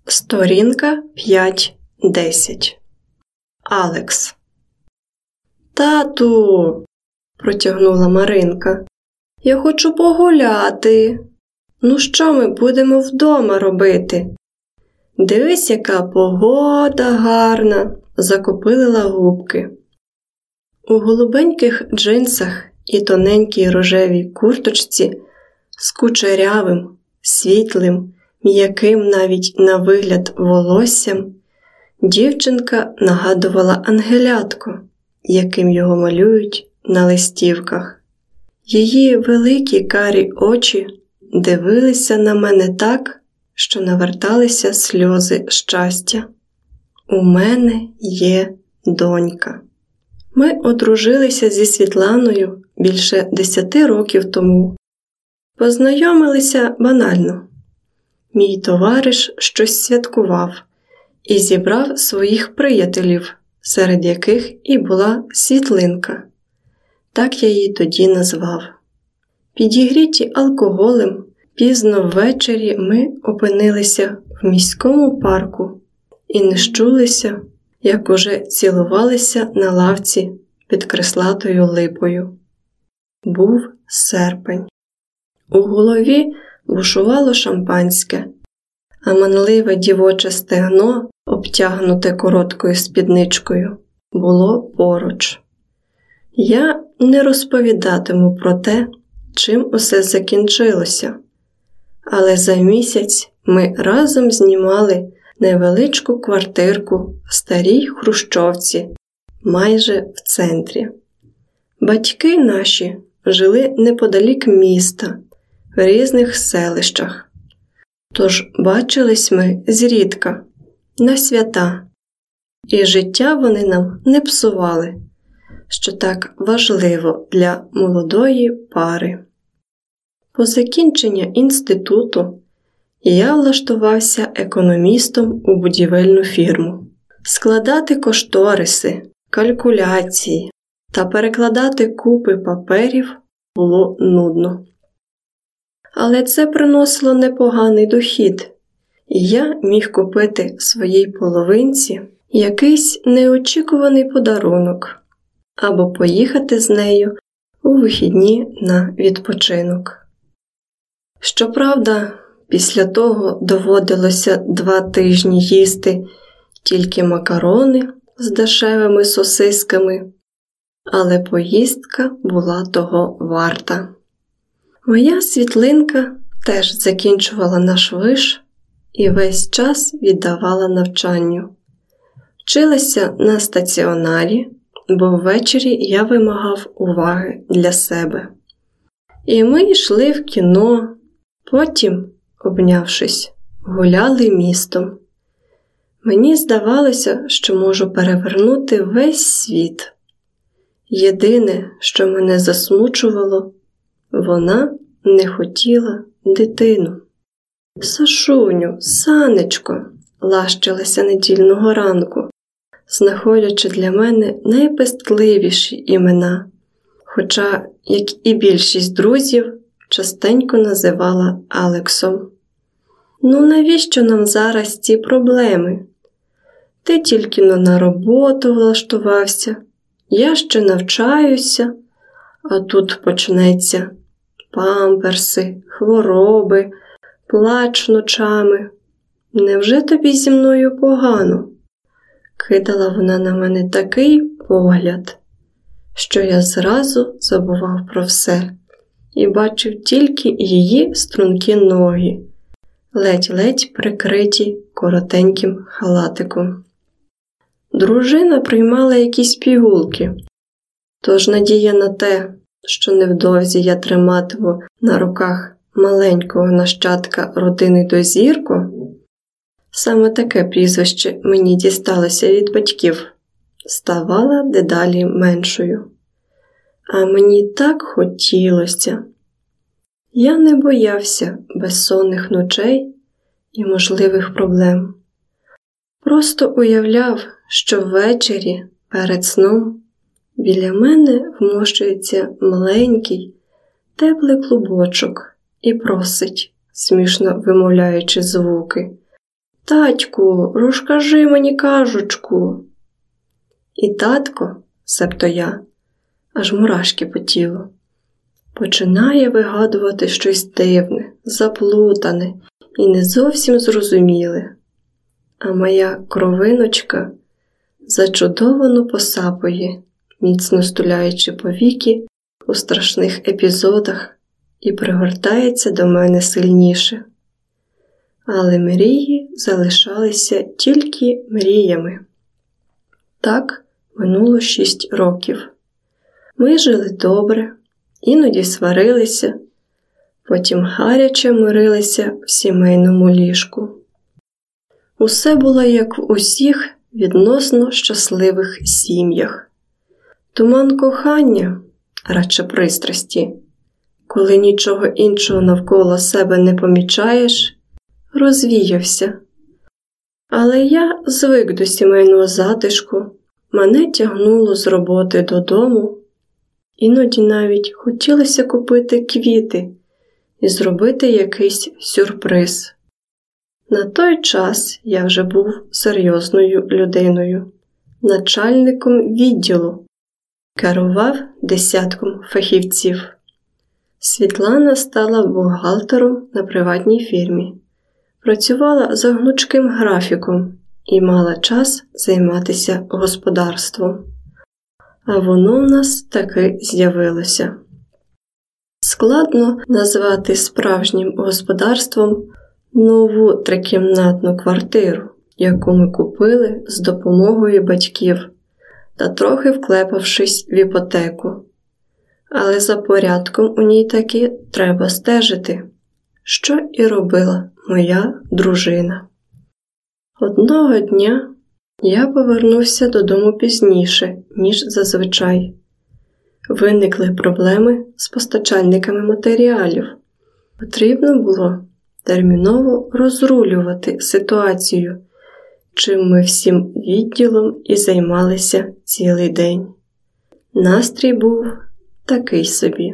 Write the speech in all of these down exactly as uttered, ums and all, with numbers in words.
Сторінка п'ять десять. Алекс. «Тату!» – протягнула Маринка. «Я хочу погуляти. Ну що ми будемо вдома робити? Дивись, яка погода гарна!» – закопилила губки. У голубеньких джинсах і тоненькій рожевій курточці з кучерявим, світлим, м'яким навіть на вигляд волоссям, дівчинка нагадувала ангелятко, яким його малюють на листівках. Її великі карі очі дивилися на мене так, що наверталися сльози щастя. У мене є донька. Ми одружилися зі Світланою більше десяти років тому. Познайомилися банально. Мій товариш щось святкував і зібрав своїх приятелів, серед яких і була Світлинка. Так я її тоді назвав. Підігріті алкоголем, пізно ввечері ми опинилися в міському парку і не щулися, як уже цілувалися на лавці під креслатою липою. Був серпень. У голові бушувало шампанське, а манливе дівоче стегно, обтягнуте короткою спідничкою, було поруч. Я не розповідатиму про те, чим усе закінчилося, але за місяць ми разом знімали невеличку квартирку в старій хрущовці, майже в центрі. Батьки наші жили неподалік міста, в різних селищах. Тож бачились ми зрідка, на свята, і життя вони нам не псували, що так важливо для молодої пари. По закінченню інституту я влаштувався економістом у будівельну фірму. Складати кошториси, калькуляції та перекладати купи паперів було нудно. Але це приносило непоганий дохід, і я міг купити своїй половинці якийсь неочікуваний подарунок або поїхати з нею у вихідні на відпочинок. Щоправда, після того доводилося два тижні їсти тільки макарони з дешевими сосисками, але поїздка була того варта. Моя Світлинка теж закінчувала наш виш і весь час віддавала навчанню. Вчилася на стаціонарі, бо ввечері я вимагав уваги для себе. І ми йшли в кіно, потім, обнявшись, гуляли містом. Мені здавалося, що можу перевернути весь світ. Єдине, що мене засмучувало, вона не хотіла дитину. «Сашуню, Санечко!» – лащилася недільного ранку, знаходячи для мене найпестливіші імена, хоча, як і більшість друзів, частенько називала Алексом. «Ну навіщо нам зараз ці проблеми? Ти тільки-но на роботу влаштувався, я ще навчаюся, а тут почнеться памперси, хвороби, плач ночами. Невже тобі зі мною погано?» Кидала вона на мене такий погляд, що я зразу забував про все і бачив тільки її стрункі ноги, ледь-ледь прикриті коротеньким халатиком. Дружина приймала якісь пігулки, тож надія на те, що невдовзі я триматиму на руках маленького нащадка родини Дозірко, саме таке прізвище мені дісталося від батьків, ставала дедалі меншою. А мені так хотілося. Я не боявся безсонних ночей і можливих проблем. Просто уявляв, що ввечері, перед сном, біля мене вмощується маленький, теплий клубочок і просить, смішно вимовляючи звуки: «Татьку, розкажи мені кажучку!» І татко, себто я, аж мурашки по тілу, починає вигадувати щось дивне, заплутане і не зовсім зрозуміле. А моя кровиночка зачудовано посапує, міцно стуляючи повіки у страшних епізодах, і пригортається до мене сильніше. Але мрії залишалися тільки мріями. Так минуло шість років. Ми жили добре, іноді сварилися, потім гаряче мирилися в сімейному ліжку. Усе було як в усіх відносно щасливих сім'ях. Туман кохання, радше пристрасті, коли нічого іншого навколо себе не помічаєш, розвіявся. Але я звик до сімейного затишку, мене тягнуло з роботи додому, іноді навіть хотілося купити квіти і зробити якийсь сюрприз. На той час я вже був серйозною людиною, начальником відділу, керував десятком фахівців. Світлана стала бухгалтером на приватній фірмі, працювала за гнучким графіком і мала час займатися господарством. А воно в нас таки з'явилося. Складно назвати справжнім господарством нову трикімнатну квартиру, яку ми купили з допомогою батьків та трохи вклепавшись в іпотеку. Але за порядком у ній таки треба стежити, що і робила моя дружина. Одного дня я повернувся додому пізніше, ніж зазвичай. Виникли проблеми з постачальниками матеріалів. Потрібно було терміново розрулювати ситуацію, чим ми всім відділом і займалися цілий день. Настрій був такий собі.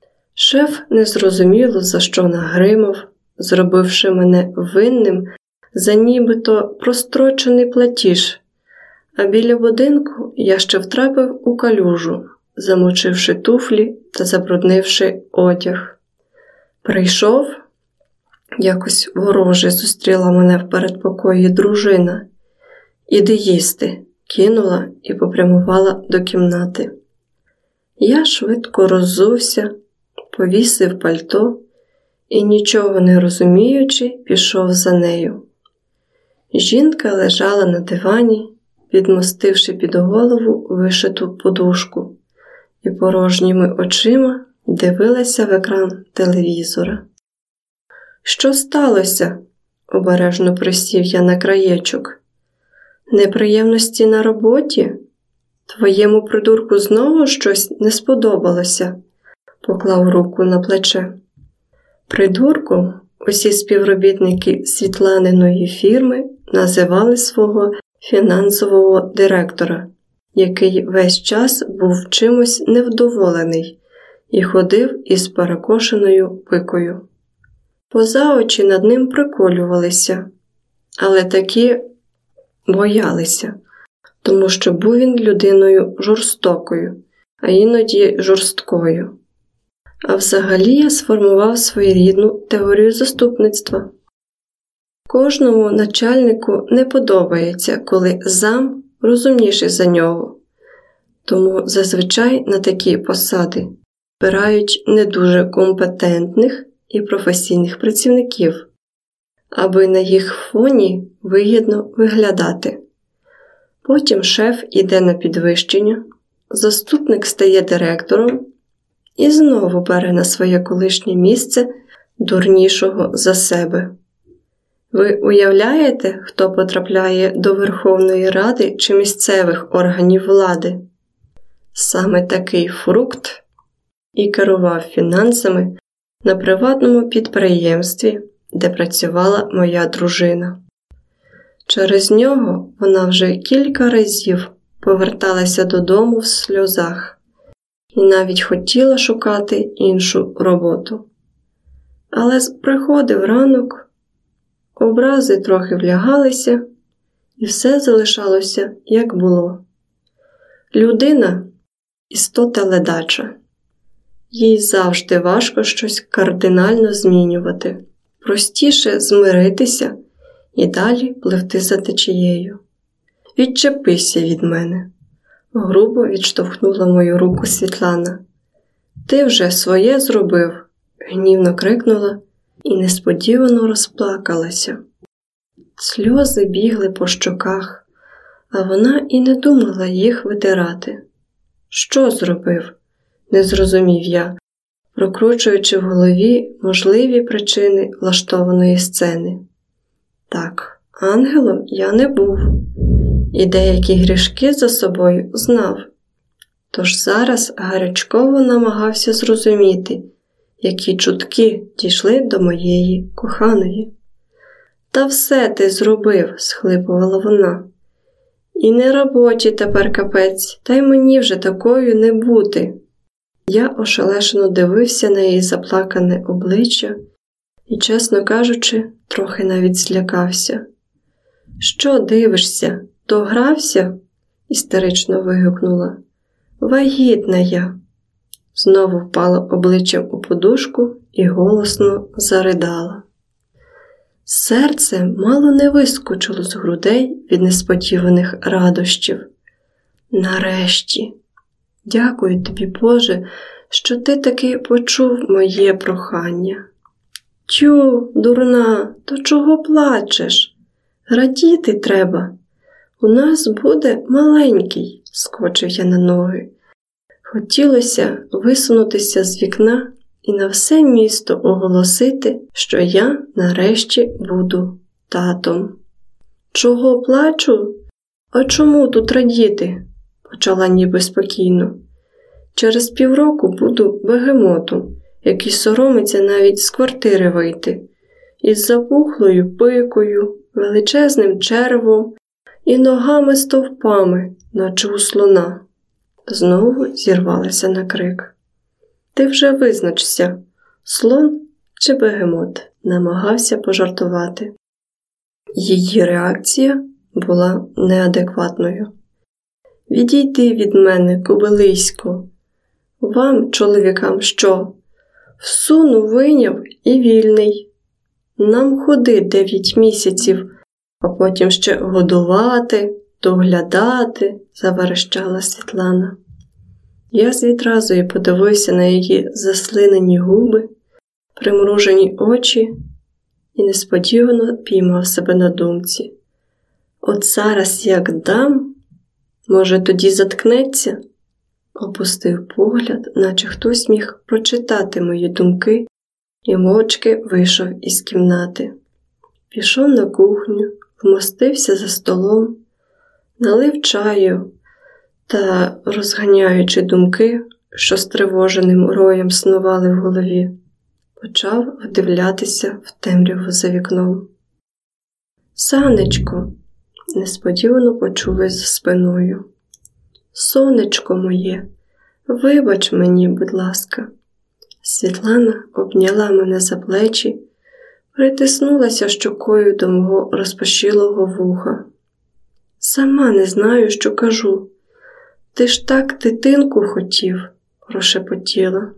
Шеф незрозуміло за що нагримав, зробивши мене винним за нібито прострочений платіж, а біля будинку я ще втрапив у калюжу, замочивши туфлі та забруднивши одяг. Прийшов, якось вороже зустріла мене в передпокої дружина. «Іди їсти», кинула і попрямувала до кімнати. Я швидко роззувся, повісив пальто і, нічого не розуміючи, пішов за нею. Жінка лежала на дивані, підмостивши під голову вишиту подушку, і порожніми очима дивилася в екран телевізора. «Що сталося?» – обережно присів я на краєчок. «Неприємності на роботі? Твоєму придурку знову щось не сподобалося?» – поклав руку на плече. Придурком усі співробітники Світланиної фірми називали свого фінансового директора, який весь час був чимось невдоволений і ходив із перекошеною пикою. Поза очі над ним приколювалися, але таки боялися, тому що був він людиною жорстокою, а іноді жорсткою. А взагалі я сформував своєрідну теорію заступництва. Кожному начальнику не подобається, коли зам розумніший за нього, тому зазвичай на такі посади обирають не дуже компетентних і професійних працівників, аби на їх фоні вигідно виглядати. Потім шеф іде на підвищення, заступник стає директором і знову бере на своє колишнє місце дурнішого за себе. Ви уявляєте, хто потрапляє до Верховної Ради чи місцевих органів влади? Саме такий фрукт і керував фінансами на приватному підприємстві, де працювала моя дружина. Через нього вона вже кілька разів поверталася додому в сльозах і навіть хотіла шукати іншу роботу. Але приходив ранок, образи трохи влягалися, і все залишалося, як було. Людина – істота ледача. Їй завжди важко щось кардинально змінювати. Простіше змиритися і далі пливти за течією. «Відчепися від мене», – грубо відштовхнула мою руку Світлана. «Ти вже своє зробив», – гнівно крикнула і несподівано розплакалася. Сльози бігли по щоках, а вона і не думала їх витирати. «Що зробив?» – не зрозумів я, прокручуючи в голові можливі причини влаштованої сцени. Так, ангелом я не був, і деякі грішки за собою знав. Тож зараз гарячково намагався зрозуміти, які чутки дійшли до моєї коханої. «Та все ти зробив», – схлипувала вона. «І не робочі тепер капець, та й мені вже такою не бути». Я ошелешено дивився на її заплакане обличчя і, чесно кажучи, трохи навіть злякався. «Що дивишся? Догрався?» – істерично вигукнула. «Вагітна я!» Знову впала обличчям у подушку і голосно заридала. Серце мало не вискочило з грудей від несподіваних радощів. Нарешті! Дякую тобі, Боже, що ти таки почув моє прохання. Тю, дурна, то чого плачеш? Радіти треба. У нас буде маленький, скочив я на ноги. Хотілося висунутися з вікна і на все місто оголосити, що я нарешті буду татом. Чого плачу? А чому тут радіти? Почала ніби спокійно. Через півроку буду бегемотом, який соромиться навіть з квартири вийти, із запухлою пикою, величезним червом і ногами-стовпами, наче у слона. Знову зірвалася на крик. Ти вже визначся, слон чи бегемот, намагався пожартувати. Її реакція була неадекватною. Відійди від мене, кобилисько. Вам, чоловікам, що? Всуну вийняв і вільний. Нам ходи дев'ять місяців, а потім ще годувати, доглядати, заверещала Світлана. Я з відразою подивився на її заслинені губи, примружені очі і несподівано піймав себе на думці. От зараз як дам, може тоді заткнеться? Опустив погляд, наче хтось міг прочитати мої думки і мовчки вийшов із кімнати. Пішов на кухню, вмостився за столом, налив чаю та, розганяючи думки, що стривоженим роєм снували в голові, почав вдивлятися в темряву за вікном. «Санечко!» – несподівано почулось за спиною. «Сонечко моє, вибач мені, будь ласка». Світлана обняла мене за плечі, притиснулася щокою до мого розпашілого вуха. «Сама не знаю, що кажу. Ти ж так дитинку хотів», – прошепотіла.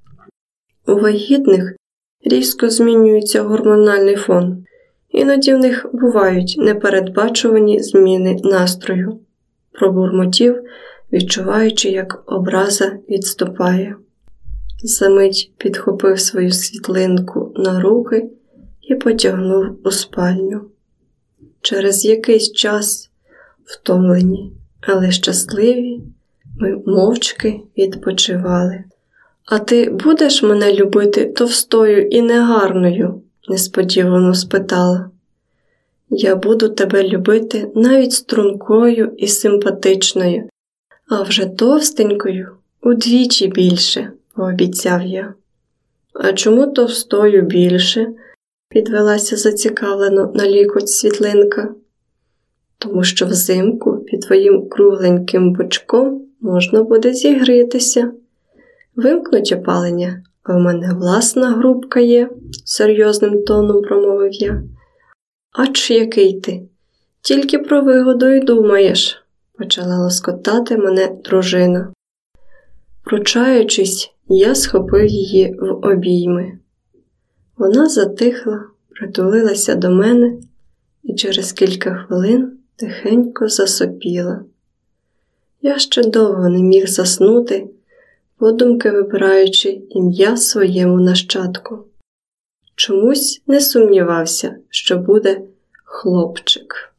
У вагітних різко змінюється гормональний фон. Іноді в них бувають непередбачувані зміни настрою. Пробурмотів, відчуваючи, як образа відступає. Замить підхопив свою світлинку на руки і потягнув у спальню. Через якийсь час, втомлені, але щасливі, ми мовчки відпочивали. «А ти будеш мене любити товстою і негарною?» – несподівано спитала. «Я буду тебе любити навіть стрункою і симпатичною, а вже товстенькою удвічі більше», – пообіцяв я. «А чому товстою більше?» – підвелася зацікавлено на лікоть Світлинка. «Тому що взимку під твоїм кругленьким бочком можна буде зігрітися. Вимкнуть опалення, а в мене власна грубка є», – серйозним тоном промовив я. «Ач який ти! Тільки про вигоду й думаєш», – почала лоскотати мене дружина. Пручаючись, я схопив її в обійми. Вона затихла, притулилася до мене і через кілька хвилин тихенько засопіла. Я ще довго не міг заснути, подумки вибираючи ім'я своєму нащадку. Чомусь не сумнівався, що буде хлопчик.